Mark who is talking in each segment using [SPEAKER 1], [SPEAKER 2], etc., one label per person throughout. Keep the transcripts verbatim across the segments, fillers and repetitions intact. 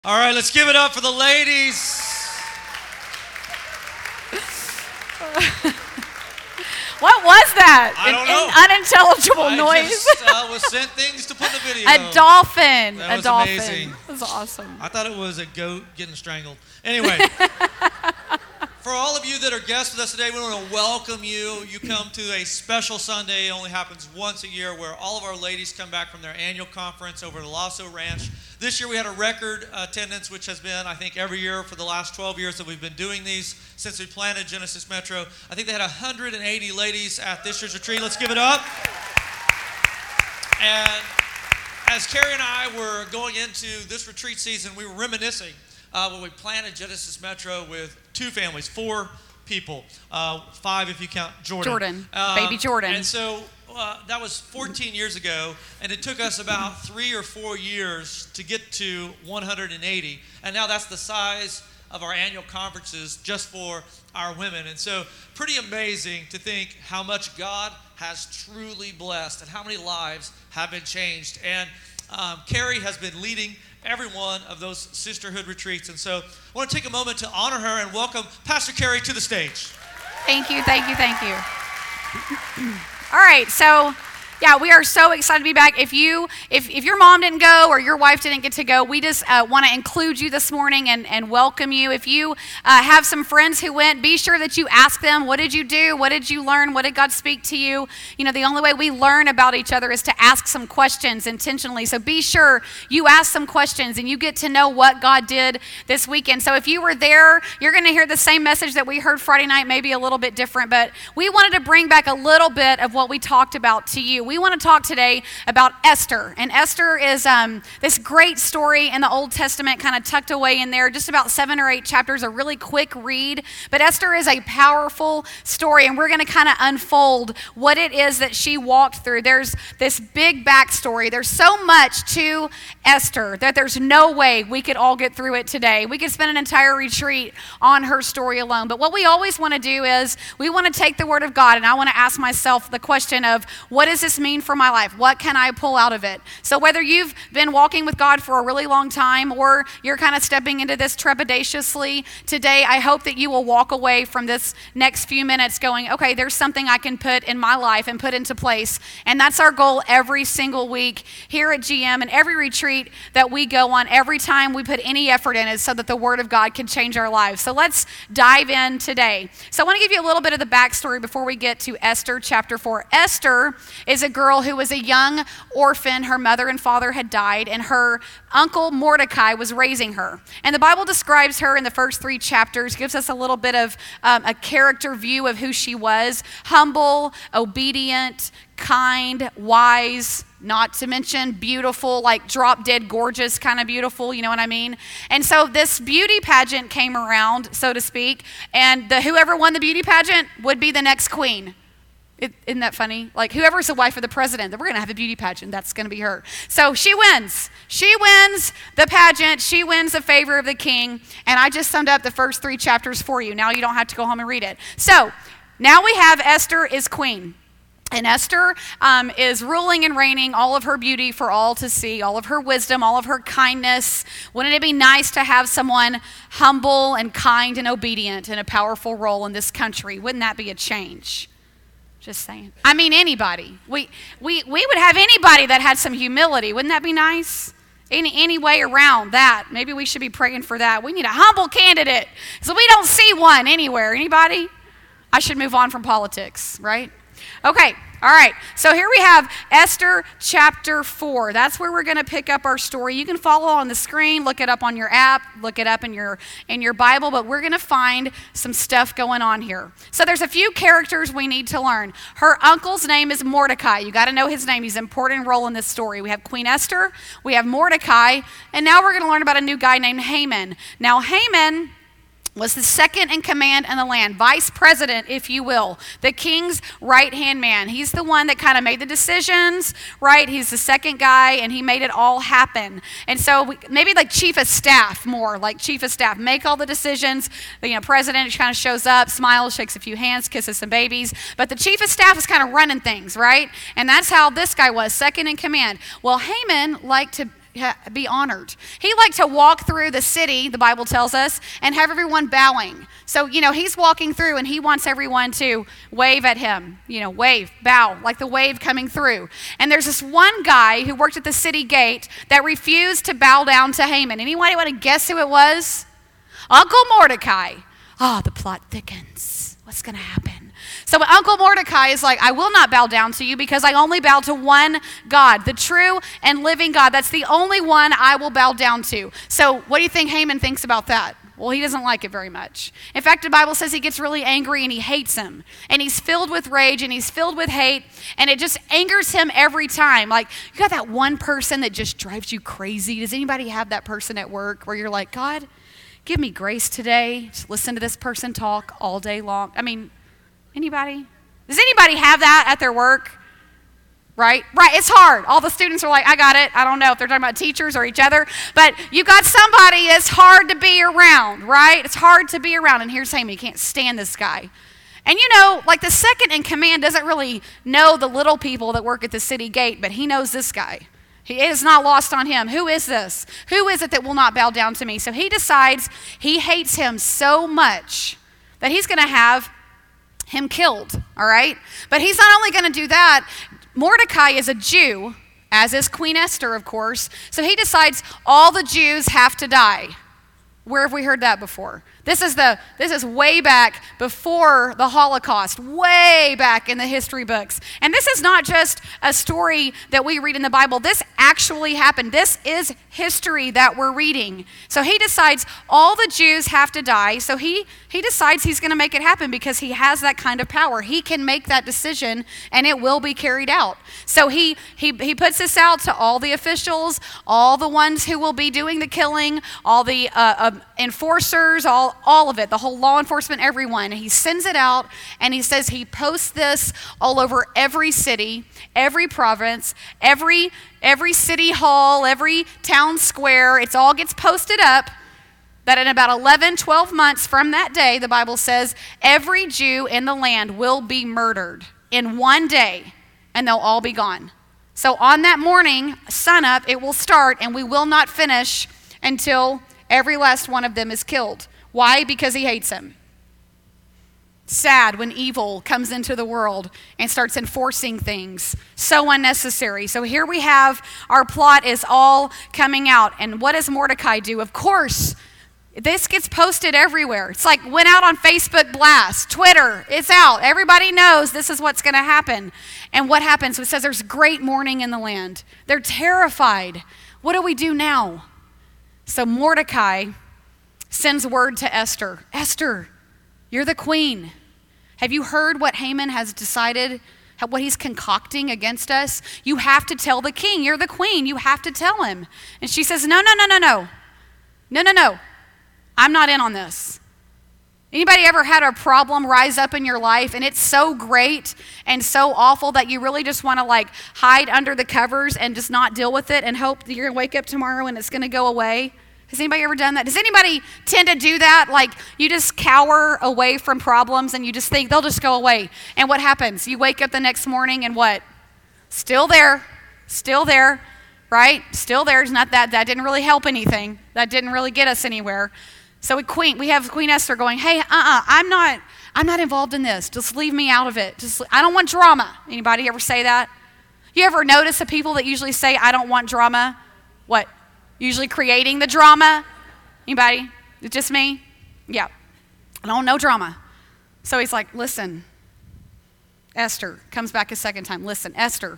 [SPEAKER 1] All right, let's give it up for the ladies.
[SPEAKER 2] What was that?
[SPEAKER 1] I don't
[SPEAKER 2] an,
[SPEAKER 1] know.
[SPEAKER 2] An unintelligible
[SPEAKER 1] I
[SPEAKER 2] noise.
[SPEAKER 1] just uh, was sent things to put in the video.
[SPEAKER 2] A dolphin.
[SPEAKER 1] That
[SPEAKER 2] a
[SPEAKER 1] was
[SPEAKER 2] dolphin.
[SPEAKER 1] amazing.
[SPEAKER 2] That was awesome.
[SPEAKER 1] I thought it was a goat getting strangled. Anyway, for all of you that are guests with us today, we want to welcome you. You come to a special Sunday. It only happens once a year where all of our ladies come back from their annual conference over at Lasso Ranch. This year we had a record attendance, which has been, I think, every year for the last twelve years that we've been doing these since we planted Genesis Metro. I think they had one hundred eighty ladies at this year's retreat. Let's give it up. And as Carrie and I were going into this retreat season, we were reminiscing uh, when we planted Genesis Metro with two families, four people, uh, five if you count Jordan.
[SPEAKER 2] Jordan,
[SPEAKER 1] Um,
[SPEAKER 2] baby Jordan.
[SPEAKER 1] And so uh, that was fourteen years ago, and it took us about three or four years to get to one hundred eighty. And now that's the size of our annual conferences just for our women. And so pretty amazing to think how much God has truly blessed and how many lives have been changed. And um, Carrie has been leading every one of those sisterhood retreats. And so I want to take a moment to honor her and welcome Pastor Carrie to the stage.
[SPEAKER 2] Thank you, thank you, thank you. All right, so yeah, we are so excited to be back. If you, if, if your mom didn't go or your wife didn't get to go, we just uh, want to include you this morning and, and welcome you. If you uh, have some friends who went, be sure that you ask them, what did you do? What did you learn? What did God speak to you? You know, the only way we learn about each other is to ask some questions intentionally. So be sure you ask some questions and you get to know what God did this weekend. So if you were there, you're going to hear the same message that we heard Friday night, maybe a little bit different, but we wanted to bring back a little bit of what we talked about to you. We want to talk today about Esther. And Esther is um, this great story in the Old Testament, kind of tucked away in there, just about seven or eight chapters, a really quick read. But Esther is a powerful story, and we're going to kind of unfold what it is that she walked through. There's this big backstory. There's so much to Esther that there's no way we could all get through it today. We could spend an entire retreat on her story alone. But what we always want to do is we want to take the Word of God, and I want to ask myself the question of, what does this mean for my life? What can I pull out of it? So whether you've been walking with God for a really long time or you're kind of stepping into this trepidatiously today, I hope that you will walk away from this next few minutes going, okay, there's something I can put in my life and put into place. And that's our goal every single week here at G M, and every retreat that we go on, every time we put any effort in it so that the Word of God can change our lives. So let's dive in today. So I want to give you a little bit of the backstory before we get to Esther chapter four. Esther is a girl who was a young orphan. Her mother and father had died, and her uncle Mordecai was raising her. And the Bible describes her in the first three chapters, gives us a little bit of um, a character view of who she was: humble, obedient, kind, wise, not to mention beautiful, like drop dead gorgeous kind of beautiful, you know what I mean? And so this beauty pageant came around, so to speak, and the whoever won the beauty pageant would be the next queen. It, isn't that funny? Like, whoever's the wife of the president, that we're going to have a beauty pageant, that's going to be her. So she wins. She wins the pageant. She wins the favor of the king. And I just summed up the first three chapters for you. Now you don't have to go home and read it. So now we have Esther is queen. And Esther um, is ruling and reigning all of her beauty for all to see, all of her wisdom, all of her kindness. Wouldn't it be nice to have someone humble and kind and obedient in a powerful role in this country? Wouldn't that be a change? Just saying. I mean, anybody. We we we would have anybody that had some humility. Wouldn't that be nice? Any any way around that. Maybe we should be praying for that. We need a humble candidate. So we don't see one anywhere. Anybody? I should move on from politics, right? Okay. All right, so here we have Esther chapter four. That's where we're going to pick up our story. You can follow on the screen, look it up on your app, look it up in your in your Bible, but we're going to find some stuff going on here. So there's a few characters we need to learn. Her uncle's name is Mordecai. You got to know his name. He's an important role in this story. We have Queen Esther, we have Mordecai, and now we're going to learn about a new guy named Haman. Now Haman was the second in command in the land, vice president, if you will, the king's right-hand man. He's the one that kind of made the decisions, right? He's the second guy, and he made it all happen. And so we, maybe like chief of staff more, like chief of staff, make all the decisions. The you know, president kind of shows up, smiles, shakes a few hands, kisses some babies. But the chief of staff is kind of running things, right? And that's how this guy was, second in command. Well, Haman liked to be honored. He liked to walk through the city, the Bible tells us, and have everyone bowing. So, you know, he's walking through and he wants everyone to wave at him, you know, wave, bow, like the wave coming through. And there's this one guy who worked at the city gate that refused to bow down to Haman. Anybody want to guess who it was? Uncle Mordecai. Ah, oh, the plot thickens. What's going to happen? So Uncle Mordecai is like, I will not bow down to you because I only bow to one God, the true and living God. That's the only one I will bow down to. So what do you think Haman thinks about that? Well, he doesn't like it very much. In fact, the Bible says he gets really angry and he hates him. And he's filled with rage and he's filled with hate. And it just angers him every time. Like, you got that one person that just drives you crazy. Does anybody have that person at work where you're like, God, give me grace today. Just listen to this person talk all day long. I mean, anybody? Does anybody have that at their work? Right? Right, it's hard. All the students are like, I got it. I don't know if they're talking about teachers or each other, but you got somebody that's hard to be around, right? It's hard to be around, and here's Haman. You can't stand this guy. And you know, like the second in command doesn't really know the little people that work at the city gate, but he knows this guy. He is not lost on him. Who is this? Who is it that will not bow down to me? So he decides he hates him so much that he's going to have him killed, all right? But he's not only going to do that. Mordecai is a Jew, as is Queen Esther, of course. So he decides all the Jews have to die. Where have we heard that before? This is the this is way back before the Holocaust, way back in the history books. And this is not just a story that we read in the Bible. This actually happened. This is history that we're reading. So he decides all the Jews have to die. So he he decides he's going to make it happen because he has that kind of power. He can make that decision and it will be carried out. So he he he puts this out to all the officials, all the ones who will be doing the killing, all the uh, uh, enforcers, all all of it, the whole law enforcement, everyone. He sends it out and he says he posts this all over every city, every province, every every city hall, every town square. It all gets posted up that in about eleven, twelve months from that day, the Bible says, every Jew in the land will be murdered in one day and they'll all be gone. So on that morning, sun up, it will start and we will not finish until every last one of them is killed. Why? Because he hates him. Sad when evil comes into the world and starts enforcing things. So unnecessary. So here we have our plot is all coming out. And what does Mordecai do? Of course, this gets posted everywhere. It's like went out on Facebook blast, Twitter, it's out. Everybody knows this is what's going to happen. And what happens? It says there's great mourning in the land. They're terrified. What do we do now? So Mordecai sends word to Esther. Esther, you're the queen. Have you heard what Haman has decided, what he's concocting against us? You have to tell the king. You're the queen. You have to tell him. And she says, no, no, no, no, no. No, no, no. I'm not in on this. Anybody ever had a problem rise up in your life and it's so great and so awful that you really just want to like hide under the covers and just not deal with it and hope that you're going to wake up tomorrow and it's going to go away? Has anybody ever done that? Does anybody tend to do that? Like you just cower away from problems and you just think they'll just go away. And what happens? You wake up the next morning and what? Still there, still there, right? Still there. It's not that, that didn't really help anything. That didn't really get us anywhere. So we queen, we have Queen Esther going, hey, uh-uh, I'm not, I'm not involved in this. Just leave me out of it. Just, I don't want drama. Anybody ever say that? You ever notice the people that usually say, I don't want drama? What? Usually creating the drama? Anybody? It's just me? Yeah. I don't know drama. So he's like, listen, Esther, comes back a second time. Listen, Esther,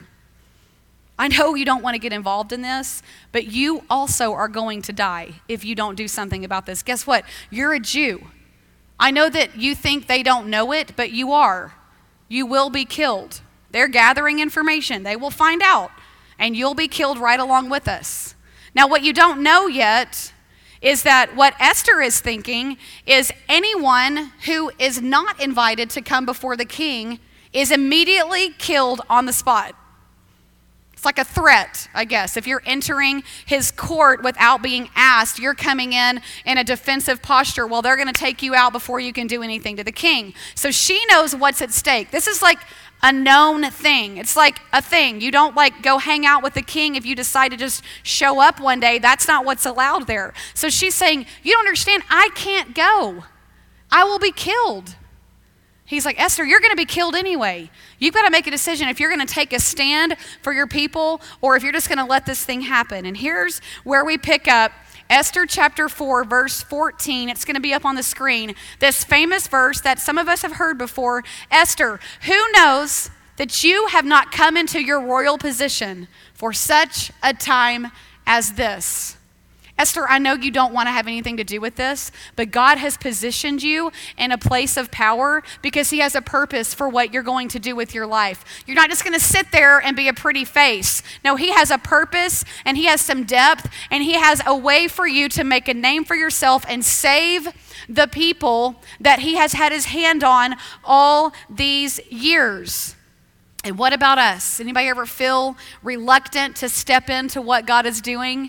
[SPEAKER 2] I know you don't want to get involved in this, but you also are going to die if you don't do something about this. Guess what? You're a Jew. I know that you think they don't know it, but you are. You will be killed. They're gathering information. They will find out, and you'll be killed right along with us. Now, what you don't know yet is that what Esther is thinking is anyone who is not invited to come before the king is immediately killed on the spot. It's like a threat, I guess. If you're entering his court without being asked, you're coming in in a defensive posture. Well, they're going to take you out before you can do anything to the king. So she knows what's at stake. This is like a known thing. It's like a thing. You don't like go hang out with the king if you decide to just show up one day. That's not what's allowed there. So she's saying, you don't understand, I can't go. I will be killed. He's like, Esther, you're going to be killed anyway. You've got to make a decision if you're going to take a stand for your people or if you're just going to let this thing happen. And here's where we pick up Esther chapter four, verse fourteen. It's going to be up on the screen. This famous verse that some of us have heard before. Esther, who knows that you have not come into your royal position for such a time as this? Esther, I know you don't want to have anything to do with this, but God has positioned you in a place of power because he has a purpose for what you're going to do with your life. You're not just going to sit there and be a pretty face. No, he has a purpose and he has some depth and he has a way for you to make a name for yourself and save the people that he has had his hand on all these years. And what about us? Anybody ever feel reluctant to step into what God is doing?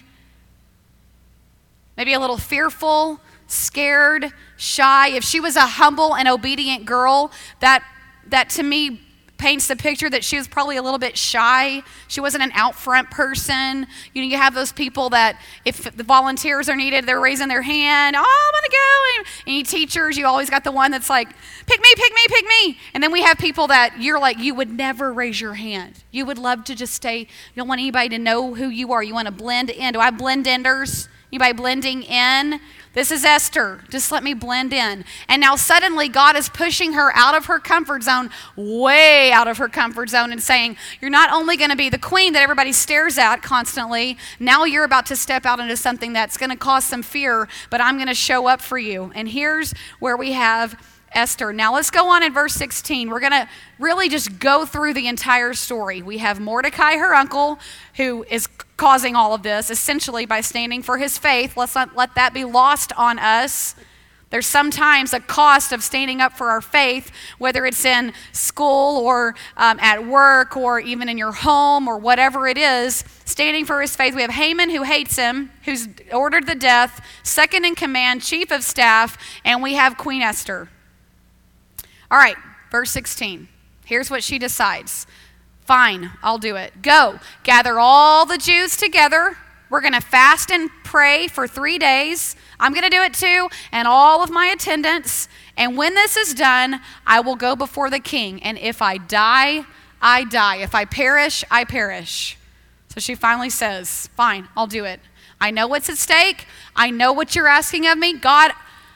[SPEAKER 2] Maybe a little fearful, scared, shy. If she was a humble and obedient girl, that that to me paints the picture that she was probably a little bit shy. She wasn't an out front person. You know, you have those people that if the volunteers are needed, they're raising their hand. Oh, I'm gonna go. And any teachers, you always got the one that's like, pick me, pick me, pick me. And then we have people that you're like, you would never raise your hand. You would love to just stay. You don't want anybody to know who you are. You want to blend in. Do I have blend-enders? Anybody blending in? This is Esther. Just let me blend in. And now suddenly God is pushing her out of her comfort zone, way out of her comfort zone, and saying, you're not only going to be the queen that everybody stares at constantly, now you're about to step out into something that's going to cause some fear, but I'm going to show up for you. And here's where we have Esther. Now let's go on in verse sixteen. We're going to really just go through the entire story. We have Mordecai, her uncle, who is causing all of this, essentially by standing for his faith. Let's not let that be lost on us. There's sometimes a cost of standing up for our faith, whether it's in school or um, at work or even in your home or whatever it is, standing for his faith. We have Haman, who hates him, who's ordered the death, second in command, chief of staff, and we have Queen Esther. All right, verse sixteen. Here's what she decides. Fine, I'll do it. Go, gather all the Jews together. We're going to fast and pray for three days. I'm going to do it too, and all of my attendants. And when this is done, I will go before the king. And if I die, I die. If I perish, I perish. So she finally says, fine, I'll do it. I know what's at stake. I know what you're asking of me. God,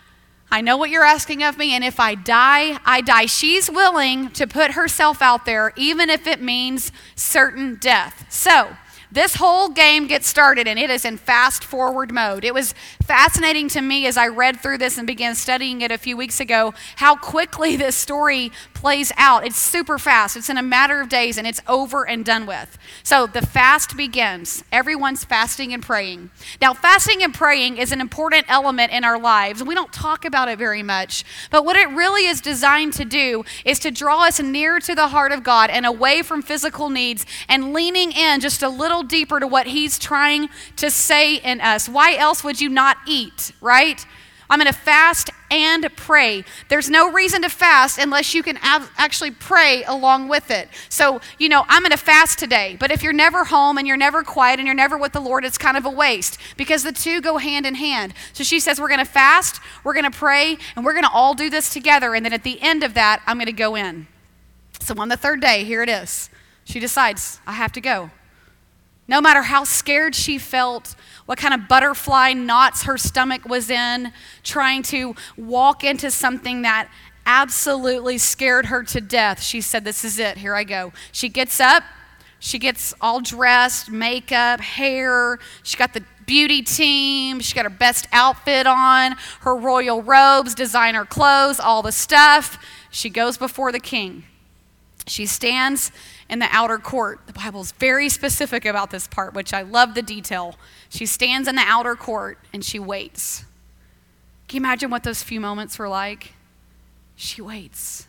[SPEAKER 2] I know what you're asking of me, and if I die, I die. She's willing to put herself out there, even if it means certain death. So this whole game gets started, and it is in fast forward mode. It was fascinating to me as I read through this and began studying it a few weeks ago, how quickly this story plays out. It's super fast. It's in a matter of days, and it's over and done with. So the fast begins. Everyone's fasting and praying. Now, fasting and praying is an important element in our lives. We don't talk about it very much, but what it really is designed to do is to draw us nearer to the heart of God and away from physical needs and leaning in just a little deeper to what he's trying to say in us. Why else would you not eat, right? I'm going to fast and pray. There's no reason to fast unless you can av- actually pray along with it. So, you know, I'm going to fast today, but if you're never home and you're never quiet and you're never with the Lord, it's kind of a waste because the two go hand in hand. So she says, we're going to fast, we're going to pray, and we're going to all do this together. And then at the end of that, I'm going to go in. So on the third day, here it is. She decides, I have to go. No matter how scared she felt, what kind of butterfly knots her stomach was in, trying to walk into something that absolutely scared her to death, she said, this is it, here I go. She gets up, she gets all dressed, makeup, hair, she got the beauty team, she got her best outfit on, her royal robes, designer clothes, all the stuff. She goes before the king. She stands in the outer court. The Bible is very specific about this part, which I love the detail. She stands in the outer court and she waits. Can you imagine what those few moments were like? She waits.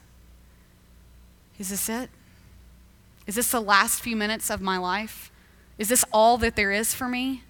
[SPEAKER 2] Is this it? Is this the last few minutes of my life? Is this all that there is for me?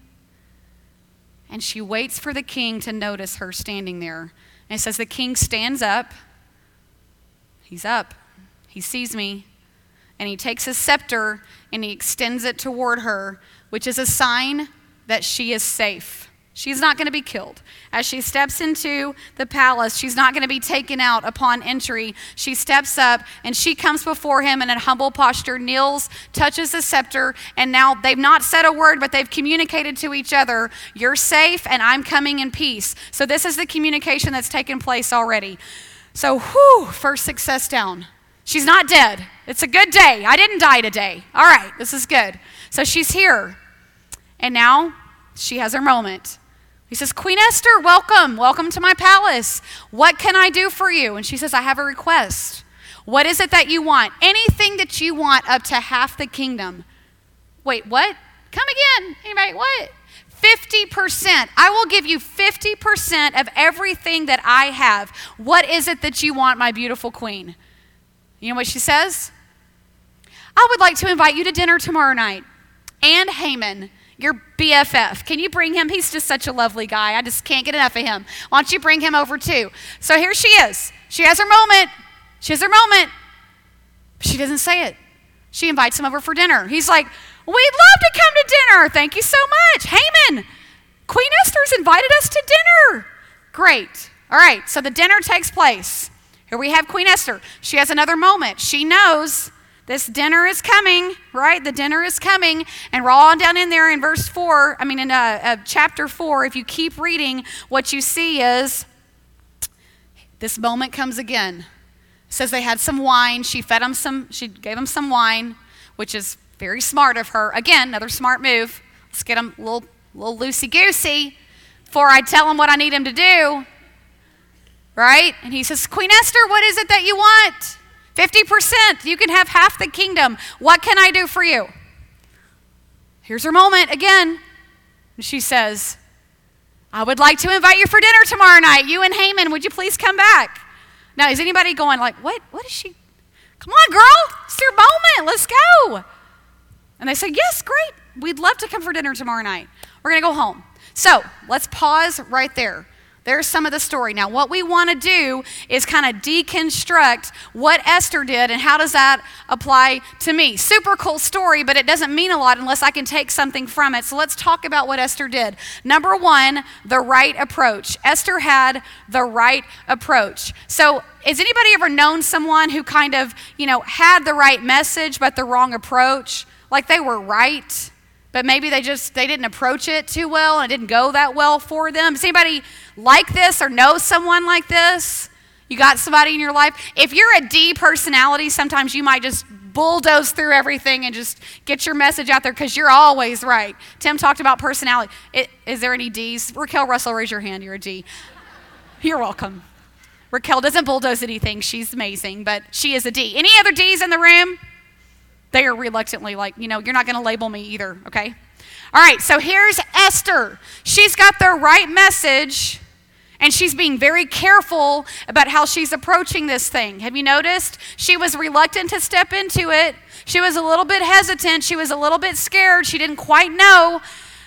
[SPEAKER 2] And she waits for the king to notice her standing there. And it says the king stands up. He's up. He sees me. and he takes his scepter and he extends it toward her, which is a sign that she is safe. She's not going to be killed. As she steps into the palace, she's not going to be taken out upon entry. She steps up and she comes before him in a humble posture, kneels, touches the scepter, and now they've not said a word, but they've communicated to each other, you're safe and I'm coming in peace. So this is the communication that's taken place already. So, whew, first success down. She's not dead. It's a good day. I didn't die today. All right, this is good. So she's here. And now she has her moment. He says, Queen Esther, welcome. Welcome to my palace. What can I do for you? And she says, I have a request. What is it that you want? Anything that you want up to half the kingdom. Wait, what? Come again. Anybody, what? fifty percent. I will give you fifty percent of everything that I have. What is it that you want, my beautiful queen? You know what she says? I would like to invite you to dinner tomorrow night. And Haman, your B F F. Can you bring him? He's just such a lovely guy. I just can't get enough of him. Why don't you bring him over too? So here she is. She has her moment. She has her moment. She doesn't say it. She invites him over for dinner. He's like, we'd love to come to dinner. Thank you so much. Haman, Queen Esther's invited us to dinner. Great. All right, so the dinner takes place. Here we have Queen Esther. She has another moment. She knows this dinner is coming, right? The dinner is coming. And we're all down in there in verse four, I mean in uh, uh, chapter four, if you keep reading, what you see is this moment comes again. It says they had some wine. She fed them some, she gave them some wine, which is very smart of her. Again, another smart move. Let's get them a little, little loosey-goosey before I tell them what I need them to do, right? And he says, Queen Esther, what is it that you want? fifty percent. You can have half the kingdom. What can I do for you? Here's her moment again. And she says, I would like to invite you for dinner tomorrow night. You and Haman, would you please come back? Now, is anybody going like, what? What is she? Come on, girl. It's your moment. Let's go. And they say, yes, great. We'd love to come for dinner tomorrow night. We're going to go home. So let's pause right there. There's some of the story. Now, what we want to do is kind of deconstruct what Esther did and how does that apply to me. Super cool story, but it doesn't mean a lot unless I can take something from it. So let's talk about what Esther did. Number one, the right approach. Esther had the right approach. So has anybody ever known someone who kind of, you know, had the right message but the wrong approach? Like they were right, but maybe they just, they didn't approach it too well and it didn't go that well for them. Does anybody like this or know someone like this? You got somebody in your life? If you're a D personality, sometimes you might just bulldoze through everything and just get your message out there because you're always right. Tim talked about personality. It, is there any Ds? Raquel Russell, raise your hand. You're a D. You're welcome. Raquel doesn't bulldoze anything. She's amazing, but she is a D. Any other Ds in the room? They are reluctantly like, you know, you're not going to label me either, okay? All right, so here's Esther. She's got the right message, and she's being very careful about how she's approaching this thing. Have you noticed? She was reluctant to step into it. She was a little bit hesitant. She was a little bit scared. She didn't quite know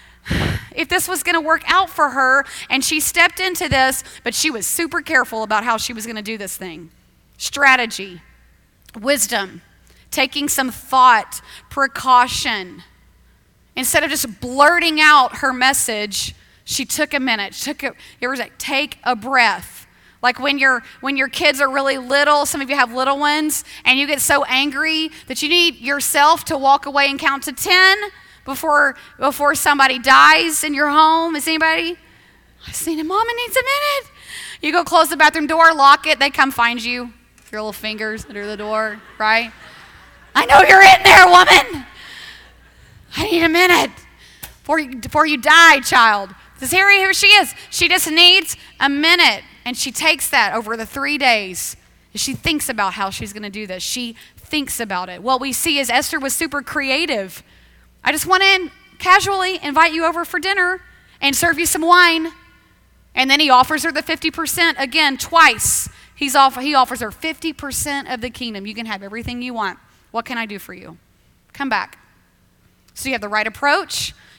[SPEAKER 2] if this was going to work out for her, and she stepped into this, but she was super careful about how she was going to do this thing. Strategy, wisdom, taking some thought, precaution. Instead of just blurting out her message, she took a minute. She took a, it was like, take a breath. Like when your when your kids are really little, some of you have little ones, and you get so angry that you need yourself to walk away and count to ten before before somebody dies in your home. Is anybody? I've seen it. Mama needs a minute. You go close the bathroom door, lock it, they come find you. Your little fingers under the door, right? I know you're in there, woman. I need a minute before you, before you die, child. This here, here she is. She just needs a minute. And she takes that over the three days. She thinks about how she's going to do this. She thinks about it. What we see is Esther was super creative. I just want to casually invite you over for dinner and serve you some wine. And then he offers her the fifty percent again, twice. He's off, he offers her fifty percent of the kingdom. You can have everything you want. What can I do for you? Come back. So you have the right approach,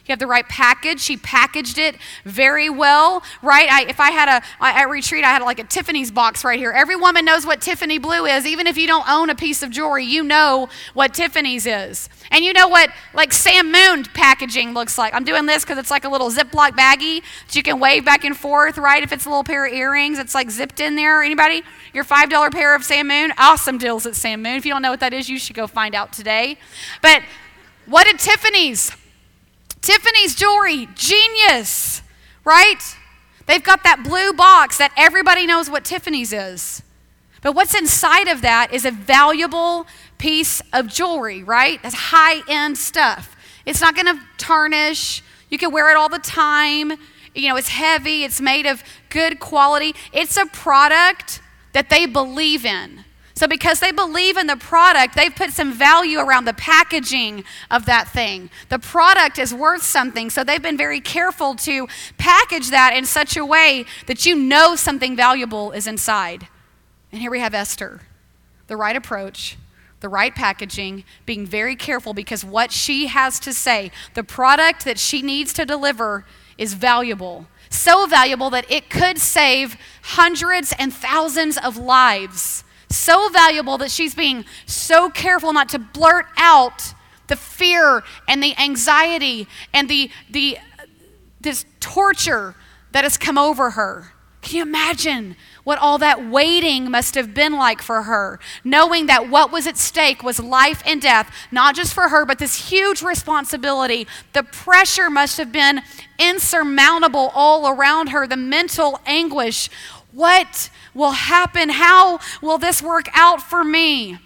[SPEAKER 2] You have the right package. She packaged it very well, right? I, if I had a, at retreat, I had like a Tiffany's box right here. Every woman knows what Tiffany blue is. Even if you don't own a piece of jewelry, you know what Tiffany's is. And you know what like Sam Moon packaging looks like. I'm doing this because it's like a little Ziploc baggie that you can wave back and forth, right? If it's a little pair of earrings, it's like zipped in there. Anybody? Your five dollar pair of Sam Moon? Awesome deals at Sam Moon. If you don't know what that is, you should go find out today. But what did Tiffany's? Tiffany's jewelry, genius, right? They've got that blue box that everybody knows what Tiffany's is. But what's inside of that is a valuable piece of jewelry, right? That's high-end stuff. It's not going to tarnish. You can wear it all the time. You know, it's heavy. It's made of good quality. It's a product that they believe in. So because they believe in the product, they've put some value around the packaging of that thing. The product is worth something, so they've been very careful to package that in such a way that you know something valuable is inside. And here we have Esther. The right approach, the right packaging, being very careful because what she has to say, the product that she needs to deliver is valuable. So valuable that it could save hundreds and thousands of lives. So valuable that she's being so careful not to blurt out the fear and the anxiety and the, the this torture that has come over her. Can you imagine what all that waiting must have been like for her, knowing that what was at stake was life and death, not just for her, but this huge responsibility. The pressure must have been insurmountable all around her, the mental anguish. What will happen? How will this work out for me?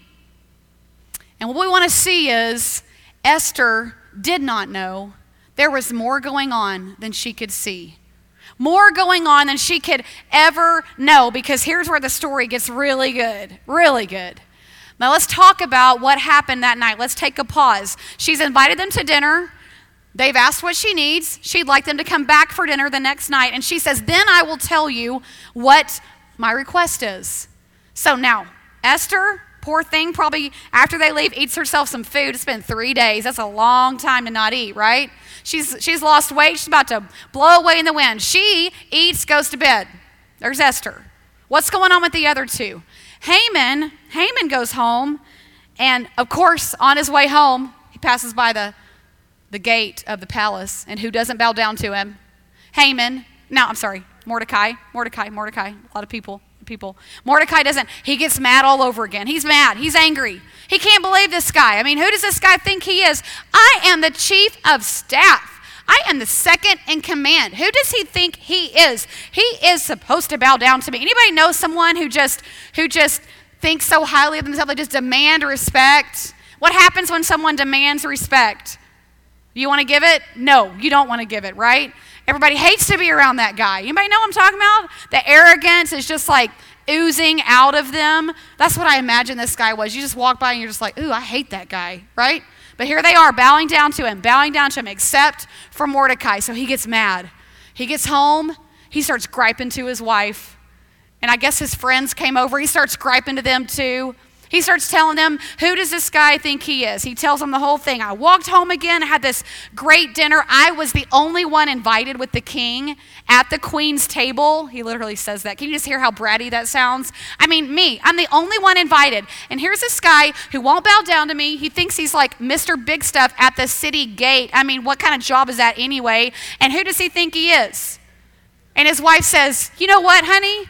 [SPEAKER 2] And what we want to see is Esther did not know there was more going on than she could see. More going on than she could ever know, because here's where the story gets really good, really good. Now let's talk about what happened that night. Let's take a pause. She's invited them to dinner. They've asked what she needs. She'd like them to come back for dinner the next night. And she says, then I will tell you what my request is. So now, Esther, poor thing, probably after they leave, eats herself some food. It's been three days. That's a long time to not eat, right? She's, she's lost weight. She's about to blow away in the wind. She eats, goes to bed. There's Esther. What's going on with the other two? Haman, Haman goes home. And of course, on his way home, he passes by the the gate of the palace, and who doesn't bow down to him? Haman. No, I'm sorry, Mordecai, Mordecai, Mordecai, a lot of people, people. Mordecai doesn't, he gets mad all over again. He's mad, he's angry. He can't believe this guy. I mean, who does this guy think he is? I am the chief of staff. I am the second in command. Who does he think he is? He is supposed to bow down to me. Anybody know someone who just, who just thinks so highly of themselves, they just demand respect? What happens when someone demands respect? You want to give it? No, you don't want to give it, right? Everybody hates to be around that guy. Anybody know what I'm talking about? The arrogance is just like oozing out of them. That's what I imagine this guy was. You just walk by and you're just like, ooh, I hate that guy, right? But here they are bowing down to him, bowing down to him, except for Mordecai. So he gets mad. He gets home. He starts griping to his wife. And I guess his friends came over. He starts griping to them too. He starts telling them, who does this guy think he is? He tells them the whole thing. I walked home again, had this great dinner. I was the only one invited with the king at the queen's table. He literally says that. Can you just hear how bratty that sounds? I mean, me, I'm the only one invited. And here's this guy who won't bow down to me. He thinks he's like Mister Big Stuff at the city gate. I mean, what kind of job is that anyway? And who does he think he is? And his wife says, you know what, honey?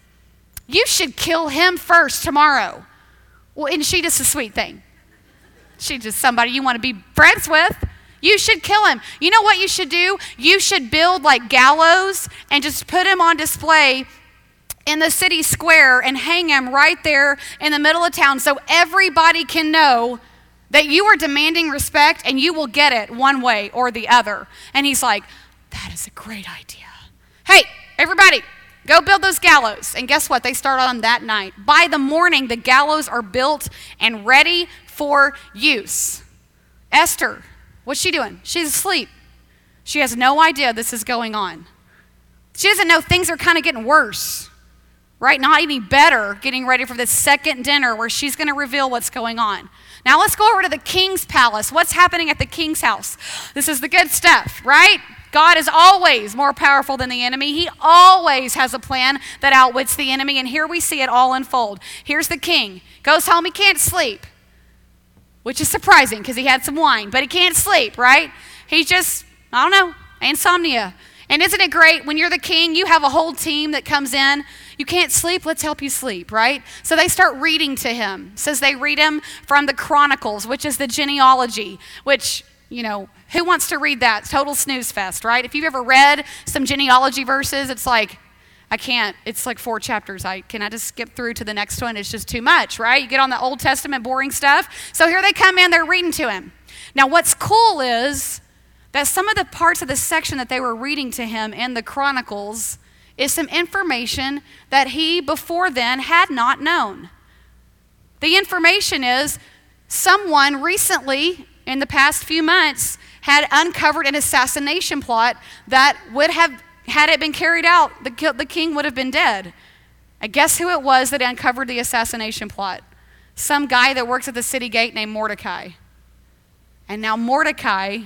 [SPEAKER 2] You should kill him first tomorrow. Well, isn't she just a sweet thing? She's just somebody you want to be friends with. You should kill him. You know what you should do? You should build like gallows and just put him on display in the city square and hang him right there in the middle of town so everybody can know that you are demanding respect and you will get it one way or the other. And he's like, that is a great idea. Hey, everybody. Go build those gallows. And guess what? They start on that night. By the morning, the gallows are built and ready for use. Esther, what's she doing? She's asleep. She has no idea this is going on. She doesn't know things are kind of getting worse. right? Not any better, getting ready for this second dinner where she's going to reveal what's going on. Now let's go over to the king's palace. What's happening at the king's house? This is the good stuff, right? God is always more powerful than the enemy. He always has a plan that outwits the enemy, and here we see it all unfold. Here's the king. Goes home, he can't sleep, which is surprising because he had some wine, but he can't sleep, right? He just, I don't know, insomnia. And isn't it great when you're the king, you have a whole team that comes in. You can't sleep, let's help you sleep, right? So they start reading to him. It says they read him from the Chronicles, which is the genealogy, which, you know, who wants to read that? Total snooze fest, right? If you've ever read some genealogy verses, it's like, I can't, it's like four chapters. I Can I just skip through to the next one? It's just too much, right? You get on the Old Testament boring stuff. So here they come in, they're reading to him. Now what's cool is that some of the parts of the section that they were reading to him in the Chronicles is some information that he before then had not known. The information is someone recently, in the past few months, had uncovered an assassination plot that would have, had it been carried out, the, the king would have been dead. And guess who it was that uncovered the assassination plot? Some guy that works at the city gate named Mordecai. And now Mordecai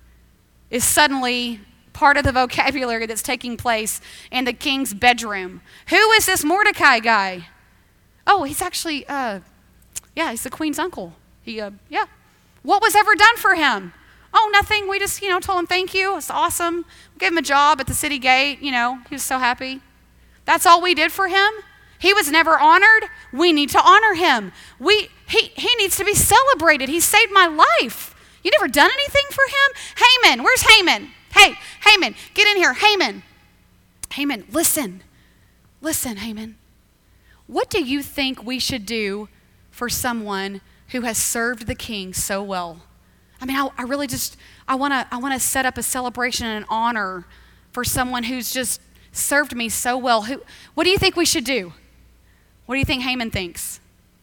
[SPEAKER 2] is suddenly part of the vocabulary that's taking place in the king's bedroom. Who is this Mordecai guy? Oh, he's actually, uh, yeah, he's the queen's uncle. He, uh, yeah. What was ever done for him? Oh, nothing. We just, you know, told him thank you. It's awesome. We gave him a job at the city gate. You know, he was so happy. That's all we did for him. He was never honored. We need to honor him. We, he, he needs to be celebrated. He saved my life. You never done anything for him? Haman, where's Haman? Hey, Haman, get in here. Haman, Haman, listen. Listen, Haman. What do you think we should do for someone who has served the king so well? I mean, I, I really just, I want to I want to set up a celebration and an honor for someone who's just served me so well. Who? What do you think we should do? What do you think Haman thinks?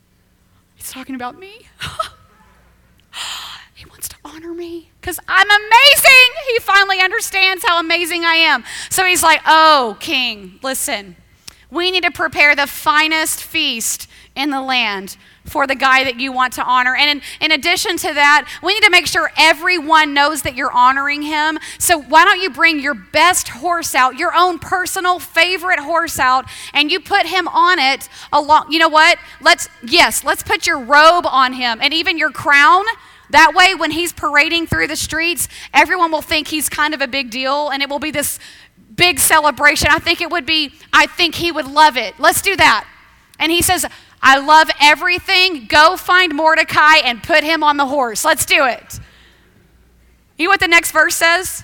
[SPEAKER 2] He's talking about me. He wants to honor me because I'm amazing. He finally understands how amazing I am. So he's like, oh, king, listen. We need to prepare the finest feast in the land for the guy that you want to honor. And in, in addition to that, we need to make sure everyone knows that you're honoring him. So why don't you bring your best horse out, your own personal favorite horse out, and you put him on it along. You know what? Let's, yes, let's put your robe on him and even your crown. That way, when he's parading through the streets, everyone will think he's kind of a big deal, and it will be this big celebration. I think it would be, I think he would love it. Let's do that. And he says, I love everything. Go find Mordecai and put him on the horse. Let's do it. You know what the next verse says?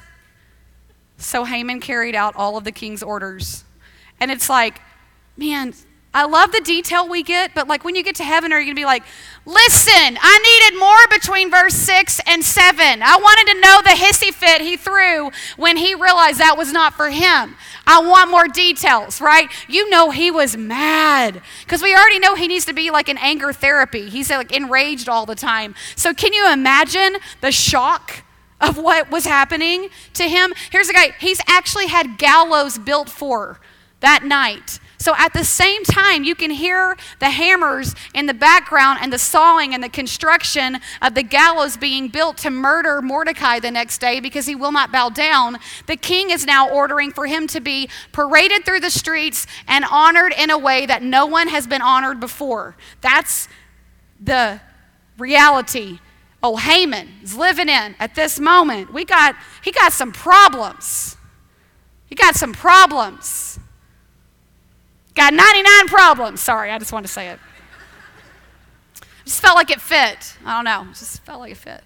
[SPEAKER 2] So Haman carried out all of the king's orders. And it's like, man, I love the detail we get, but like when you get to heaven, are you going to be like, listen, I needed more between verse six and seven. I wanted to know the hissy fit he threw when he realized that was not for him. I want more details, right? You know he was mad because we already know he needs to be like in anger therapy. He's like enraged all the time. So can you imagine the shock of what was happening to him? Here's a guy, he's actually had gallows built for that night. So at the same time, you can hear the hammers in the background and the sawing and the construction of the gallows being built to murder Mordecai the next day because he will not bow down. The king is now ordering for him to be paraded through the streets and honored in a way that no one has been honored before. That's the reality. Oh, Haman is living in at this moment. We got, he got some problems. He got some problems. Got ninety-nine problems. Sorry, I just wanted to say it. Just felt like it fit. I don't know. Just felt like it fit.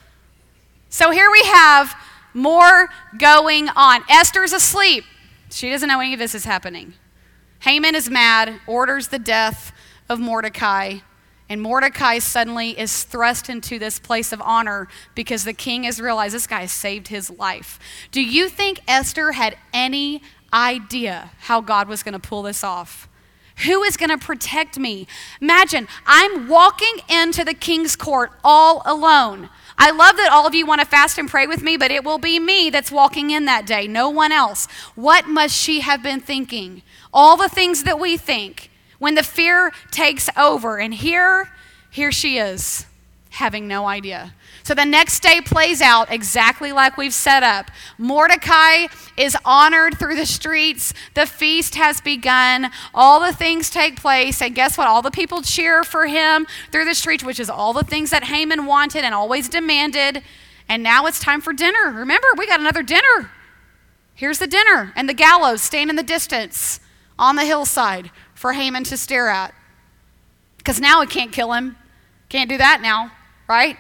[SPEAKER 2] So here we have more going on. Esther's asleep. She doesn't know any of this is happening. Haman is mad, orders the death of Mordecai, and Mordecai suddenly is thrust into this place of honor because the king has realized this guy has saved his life. Do you think Esther had any idea how God was going to pull this off? Who is going to protect me? Imagine, I'm walking into the king's court all alone. I love that all of you want to fast and pray with me, but it will be me that's walking in that day, no one else. What must she have been thinking? All the things that we think when the fear takes over. And here, here she is, having no idea. So the next day plays out exactly like we've set up. Mordecai is honored through the streets. The feast has begun. All the things take place. And guess what? All the people cheer for him through the streets, which is all the things that Haman wanted and always demanded. And now it's time for dinner. Remember, we got another dinner. Here's the dinner. And the gallows stand in the distance on the hillside for Haman to stare at. Because now it can't kill him. Can't do that now, right?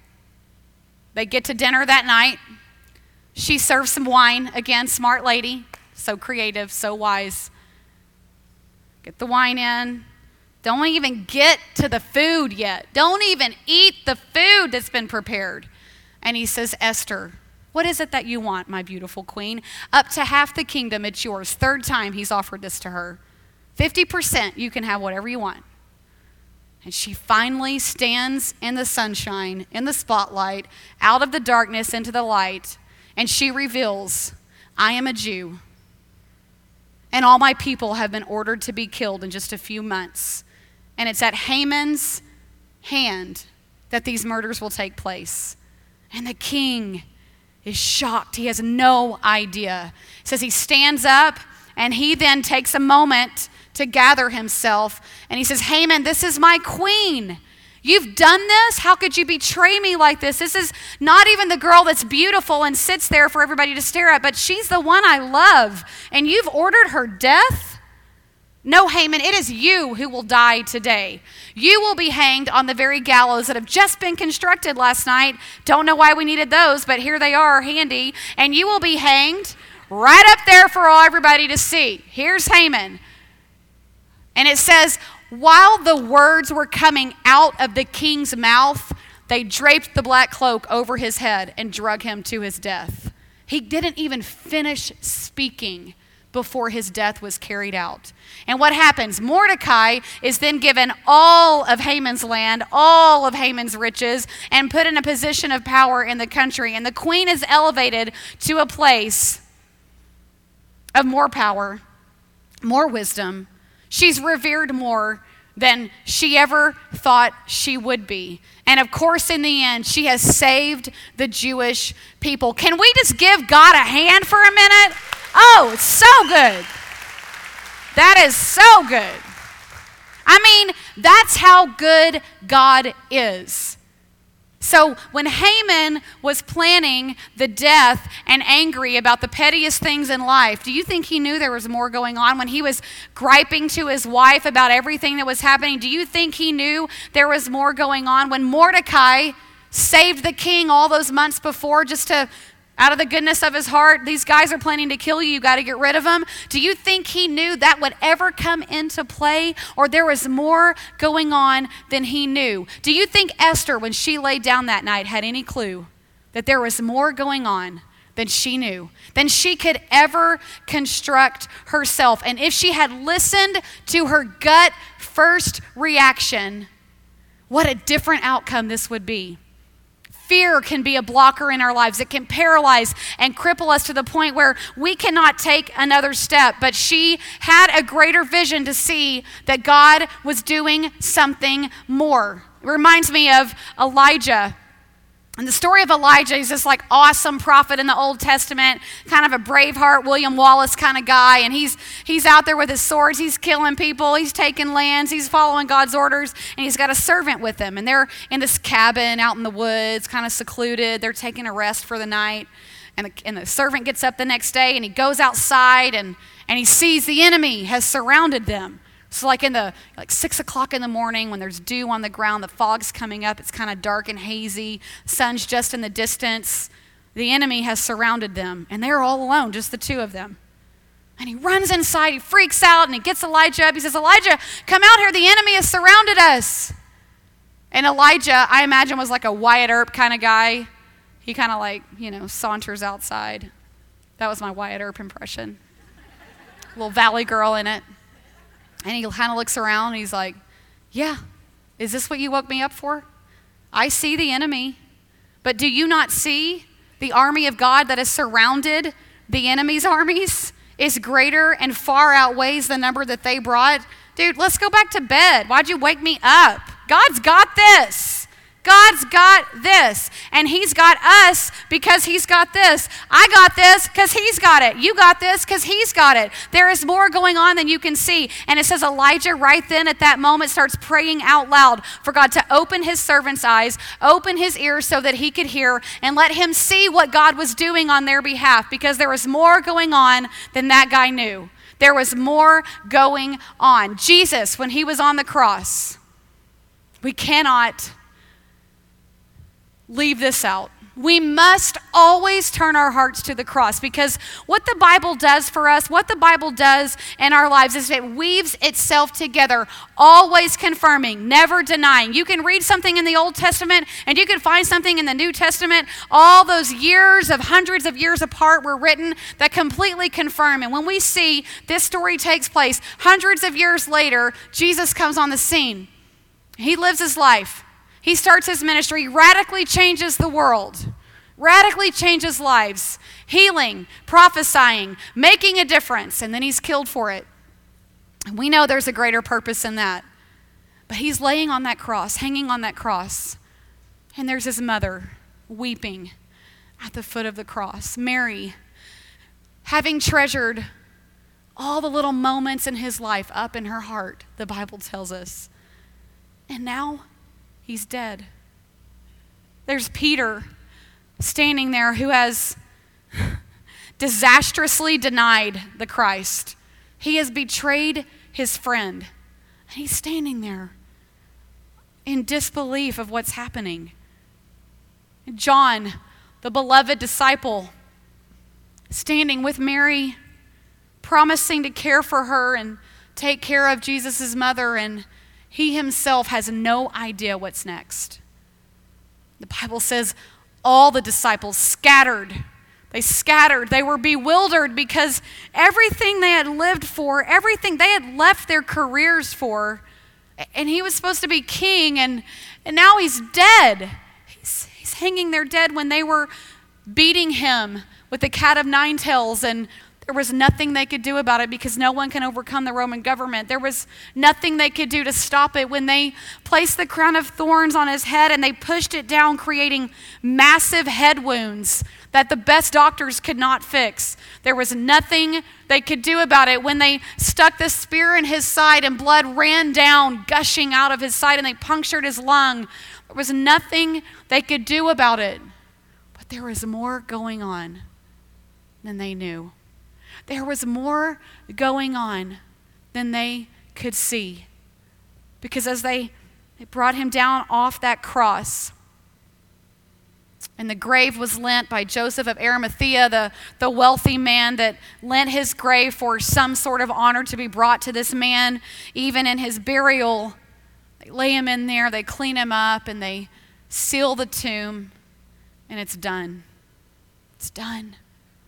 [SPEAKER 2] They get to dinner that night. She serves some wine. Again, smart lady. So creative, so wise. Get the wine in. Don't even get to the food yet. Don't even eat the food that's been prepared. And he says, Esther, what is it that you want, my beautiful queen? Up to half the kingdom, it's yours. Third time he's offered this to her. fifty percent, you can have whatever you want. And she finally stands in the sunshine, in the spotlight, out of the darkness into the light, and she reveals, I am a Jew, and all my people have been ordered to be killed in just a few months. And it's at Haman's hand that these murders will take place. And the king is shocked. He has no idea. It says he stands up, and he then takes a moment to gather himself. And he says, Haman, this is my queen. You've done this? How could you betray me like this? This is not even the girl that's beautiful and sits there for everybody to stare at, but she's the one I love. And you've ordered her death? No, Haman, it is you who will die today. You will be hanged on the very gallows that have just been constructed last night. Don't know why we needed those, but here they are handy. And you will be hanged right up there for all everybody to see. Here's Haman. And it says, while the words were coming out of the king's mouth, they draped the black cloak over his head and drug him to his death. He didn't even finish speaking before his death was carried out. And what happens? Mordecai is then given all of Haman's land, all of Haman's riches, and put in a position of power in the country. And the queen is elevated to a place of more power, more wisdom. She's revered more than she ever thought she would be. And of course, in the end, she has saved the Jewish people. Can we just give God a hand for a minute? Oh, it's so good. That is so good. I mean, that's how good God is. So when Haman was planning the death and angry about the pettiest things in life, do you think he knew there was more going on? When he was griping to his wife about everything that was happening, do you think he knew there was more going on? When Mordecai saved the king all those months before just to, out of the goodness of his heart, these guys are planning to kill you, you got to get rid of them. Do you think he knew that would ever come into play, or there was more going on than he knew? Do you think Esther, when she laid down that night, had any clue that there was more going on than she knew, than she could ever construct herself? And if she had listened to her gut first reaction, what a different outcome this would be. Fear can be a blocker in our lives. It can paralyze and cripple us to the point where we cannot take another step. But she had a greater vision to see that God was doing something more. It reminds me of Elijah. And the story of Elijah, he's this like awesome prophet in the Old Testament, kind of a Braveheart, William Wallace kind of guy. And he's he's out there with his swords, he's killing people, he's taking lands, he's following God's orders, and he's got a servant with him. And they're in this cabin out in the woods, kind of secluded. They're taking a rest for the night. And the, and the servant gets up the next day and he goes outside and, and he sees the enemy has surrounded them. So like in the like six o'clock in the morning when there's dew on the ground, the fog's coming up, it's kind of dark and hazy, sun's just in the distance. The enemy has surrounded them and they're all alone, just the two of them. And he runs inside, he freaks out and he gets Elijah up. He says, Elijah, come out here, the enemy has surrounded us. And Elijah, I imagine, was like a Wyatt Earp kind of guy. He kind of like, you know, saunters outside. That was my Wyatt Earp impression. Little valley girl in it. And he kind of looks around and he's like, yeah, is this what you woke me up for? I see the enemy, But do you not see the army of God that has surrounded the enemy's armies is greater and far outweighs the number that they brought? Dude, let's go back to bed. Why'd you wake me up? God's got this. God's got this, and he's got us because he's got this. I got this because he's got it. You got this because he's got it. There is more going on than you can see. And it says Elijah right then at that moment starts praying out loud for God to open his servant's eyes, open his ears so that he could hear, and let him see what God was doing on their behalf, because there was more going on than that guy knew. There was more going on. Jesus, when he was on the cross, we cannot leave this out. We must always turn our hearts to the cross, because what the Bible does for us, what the Bible does in our lives is it weaves itself together, always confirming, never denying. You can read something in the Old Testament and you can find something in the New Testament. All those years of hundreds of years apart were written that completely confirm. And when we see this story takes place hundreds of years later, Jesus comes on the scene. He lives his life. He starts his ministry, radically changes the world, radically changes lives, healing, prophesying, making a difference, and then he's killed for it. And we know there's a greater purpose in that. But he's laying on that cross, hanging on that cross, and there's his mother weeping at the foot of the cross. Mary, having treasured all the little moments in his life up in her heart, the Bible tells us. And now he's dead. There's Peter standing there who has disastrously denied the Christ. He has betrayed his friend. And he's standing there in disbelief of what's happening. John, the beloved disciple, standing with Mary, promising to care for her and take care of Jesus' mother, and he himself has no idea what's next. The Bible says all the disciples scattered. They scattered. They were bewildered because everything they had lived for, everything they had left their careers for, and he was supposed to be king, and, and now he's dead. He's, he's hanging there dead when they were beating him with the cat of nine tails, and there was nothing they could do about it because no one can overcome the Roman government. There was nothing they could do to stop it. When they placed the crown of thorns on his head and they pushed it down, creating massive head wounds that the best doctors could not fix, there was nothing they could do about it. When they stuck the spear in his side and blood ran down, gushing out of his side, and they punctured his lung, there was nothing they could do about it. But there was more going on than they knew. There was more going on than they could see. Because as they, they brought him down off that cross, and the grave was lent by Joseph of Arimathea, the, the wealthy man that lent his grave for some sort of honor to be brought to this man, even in his burial, they lay him in there, they clean him up, and they seal the tomb, and it's done. It's done.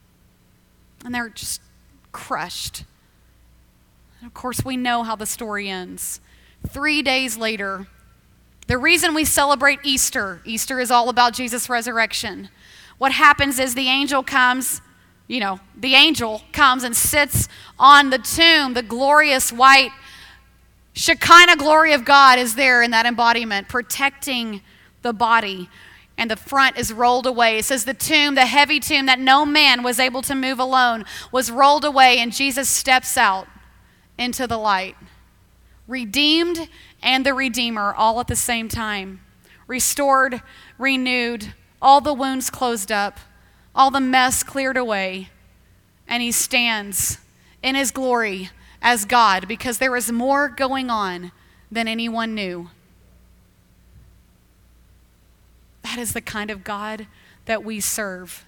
[SPEAKER 2] And they're just crushed. And of course, we know how the story ends. Three days later, the reason we celebrate Easter, Easter is all about Jesus' resurrection. What happens is the angel comes, you know, the angel comes and sits on the tomb. The glorious white Shekinah glory of God is there in that embodiment, protecting the body. And the front is rolled away. It says the tomb, the heavy tomb that no man was able to move alone, was rolled away, and Jesus steps out into the light. Redeemed and the Redeemer all at the same time. Restored, renewed, all the wounds closed up, all the mess cleared away. And he stands in his glory as God, because there is more going on than anyone knew. That is the kind of God that we serve.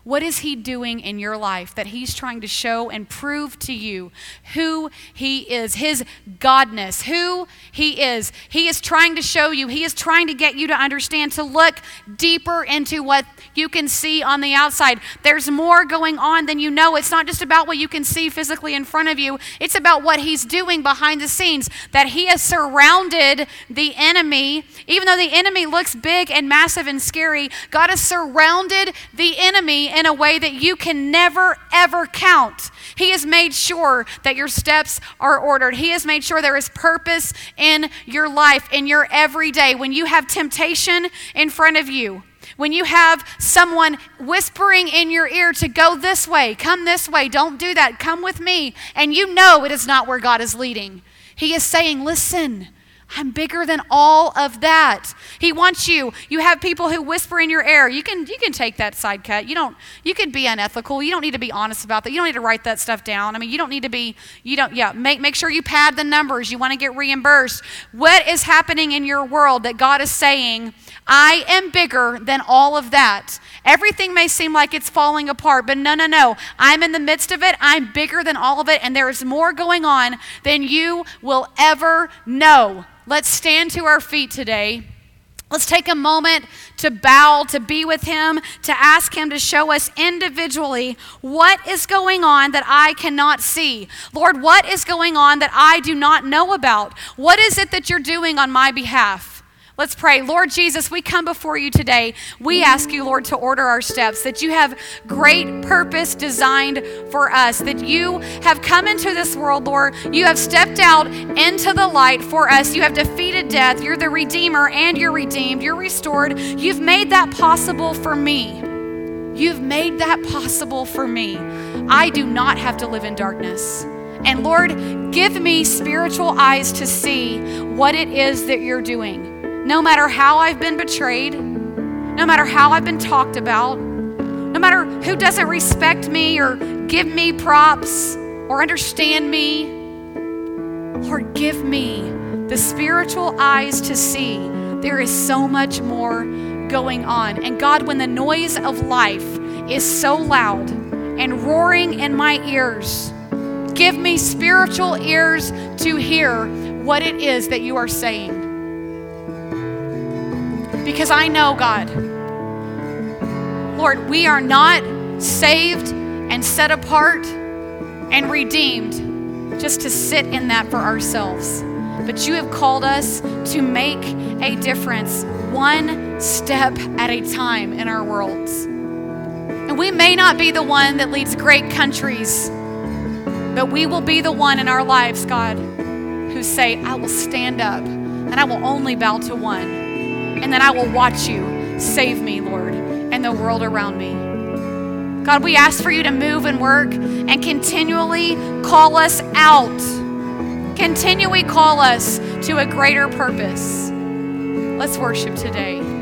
[SPEAKER 2] What is he doing in your life that he's trying to show and prove to you who he is, his godness, who he is? He is trying to show you, he is trying to get you to understand, to look deeper into what you can see on the outside. There's more going on than you know. It's not just about what you can see physically in front of you. It's about what he's doing behind the scenes, that he has surrounded the enemy. Even though the enemy looks big and massive and scary, God has surrounded the enemy in a way that you can never, ever count. He has made sure that your steps are ordered. He has made sure there is purpose in your life, in your everyday. When you have temptation in front of you, when you have someone whispering in your ear to go this way, come this way, don't do that, come with me, and you know it is not where God is leading, he is saying, listen, I'm bigger than all of that. He wants you. You have people who whisper in your ear. You can you can take that side cut. You don't. You can be unethical. You don't need to be honest about that. You don't need to write that stuff down. I mean, you don't need to be. You don't. Yeah. Make make sure you pad the numbers. You want to get reimbursed. What is happening in your world that God is saying, I am bigger than all of that. Everything may seem like it's falling apart, but no, no, no. I'm in the midst of it. I'm bigger than all of it, and there is more going on than you will ever know. Let's stand to our feet today. Let's take a moment to bow, to be with him, to ask him to show us individually what is going on that I cannot see. Lord, what is going on that I do not know about? What is it that you're doing on my behalf? Let's pray. Lord Jesus, we come before you today. We ask you, Lord, to order our steps, that you have great purpose designed for us, that you have come into this world, Lord. You have stepped out into the light for us. You have defeated death. You're the Redeemer and you're redeemed. You're restored. You've made that possible for me. You've made that possible for me. I do not have to live in darkness. And Lord, give me spiritual eyes to see what it is that you're doing. No matter how I've been betrayed, no matter how I've been talked about, no matter who doesn't respect me or give me props or understand me, Lord, give me the spiritual eyes to see there is so much more going on. And God, when the noise of life is so loud and roaring in my ears, give me spiritual ears to hear what it is that you are saying. Because I know, God, Lord, we are not saved and set apart and redeemed just to sit in that for ourselves. But you have called us to make a difference one step at a time in our worlds. And we may not be the one that leads great countries, but we will be the one in our lives, God, who say, I will stand up and I will only bow to one. And then I will watch you save me, Lord, and the world around me. God, we ask for you to move and work and continually call us out. Continually call us to a greater purpose. Let's worship today.